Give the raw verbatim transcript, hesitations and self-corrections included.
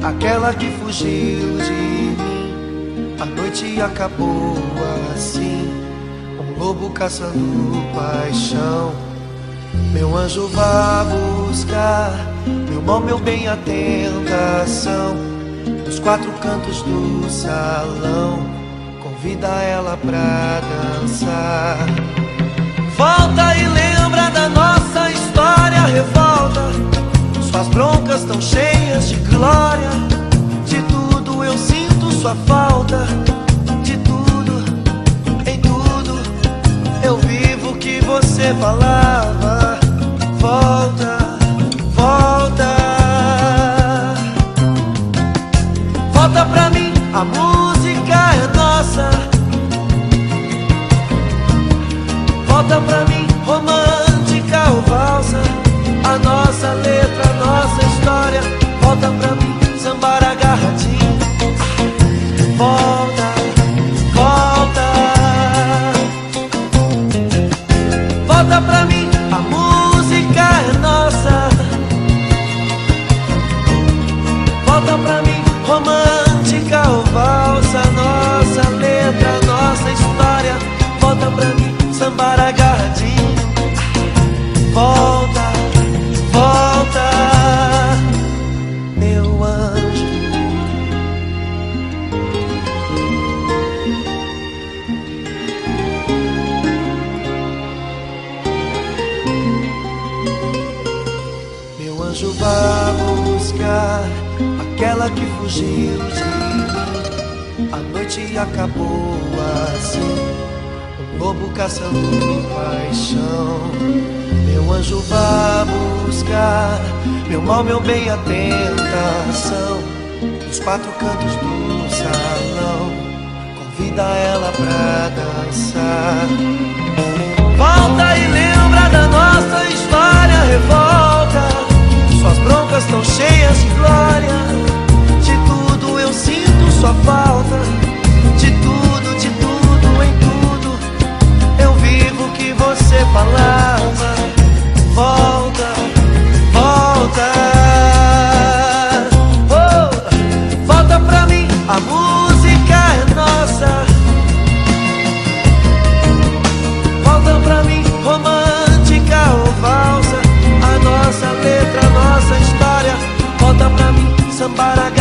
aquela que fugiu de mim. A noite acabou assim, um lobo caçando paixão. Meu anjo vá buscar, meu mal, meu bem, a tentação. Dos quatro cantos do salão, convida ela pra dançar. Volta e lembra da nossa história, revolta. Suas broncas tão cheias de glória. De tudo eu sinto sua falta. De tudo, em tudo eu vivo o que você falava. Volta, volta. Volta pra mim, a música é nossa. Volta pra mim, romântica ou valsa. A nossa letra, a nossa história. Volta pra mim, sambar agarradinho. Volta, volta. Volta pra mim, a música é nossa. Volta pra mim, romântica ou valsa. Nossa letra, nossa história. Volta pra mim, sambar agarradinho. Volta, volta, meu anjo. Meu anjo vá buscar aquela que fugiu de mim. A noite acabou assim, um lobo caçando paixão. Meu anjo vá buscar meu mal, meu bem, a tentação. Dos quatro cantos do salão, convida ela pra dançar. Volta e lembra da nossa história, revolta. Suas broncas tão cheias de glória. De tudo eu sinto sua falta. De tudo, de tudo, em tudo eu vivo o que você falava. Volta, volta. Oh, volta pra mim, a música é nossa. Volta pra mim, romântica ou valsa. A nossa letra, a nossa história. Volta pra mim, sambar